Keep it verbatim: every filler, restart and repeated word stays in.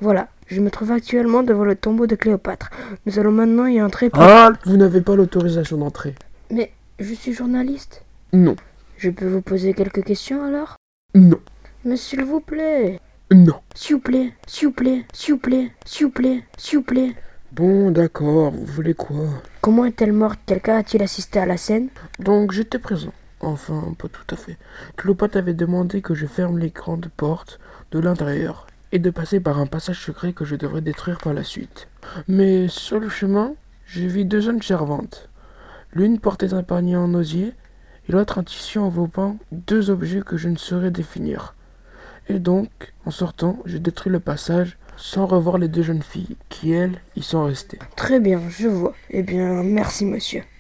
Voilà, je me trouve actuellement devant le tombeau de Cléopâtre. Nous allons maintenant y entrer pour... Ah, vous n'avez pas l'autorisation d'entrer. Mais je suis journaliste. Non, Je peux vous poser quelques questions alors? non, Mais s'il vous plaît. non. S'il vous plaît, s'il vous plaît, s'il vous plaît, s'il vous plaît, s'il vous plaît. Bon, d'accord, vous voulez quoi? Comment est-elle morte? Quelqu'un a-t-il assisté à la scène? Donc j'étais présent. Enfin, pas tout à fait. Cléopâtre avait demandé que je ferme les grandes portes de l'intérieur et de passer par un passage secret que je devrais détruire par la suite. Mais sur le chemin, j'ai vu deux jeunes servantes. L'une portait un panier en osier et l'autre un tissu enveloppant deux objets que je ne saurais définir. Et donc, en sortant, j'ai détruit le passage sans revoir les deux jeunes filles qui, elles, y sont restées. Très bien, je vois. Eh bien, merci monsieur.